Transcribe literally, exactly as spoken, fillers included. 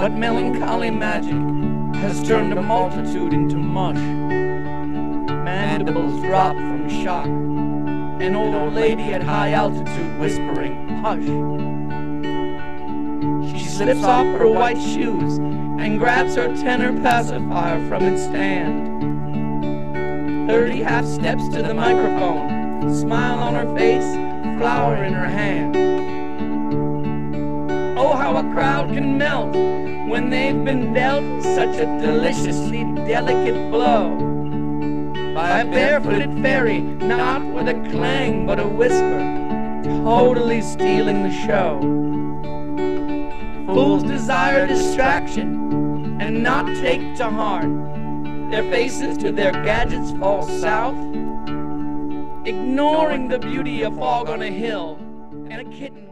But melancholy magic has turned a multitude into mush. Mandibles drop from shock, an old lady at high altitude whispering, hush. She slips off her white shoes and grabs her tenor pacifier from its stand. Thirty half steps to the microphone, smile on her face, flower in her hand. Oh, how a crowd can melt when they've been dealt such a deliciously delicate blow by a barefooted fairy, not with a clang but a whisper, totally stealing the show. Fools desire distraction and not take to heart. Their faces to their gadgets fall south, ignoring the beauty of fog on a hill and a kitten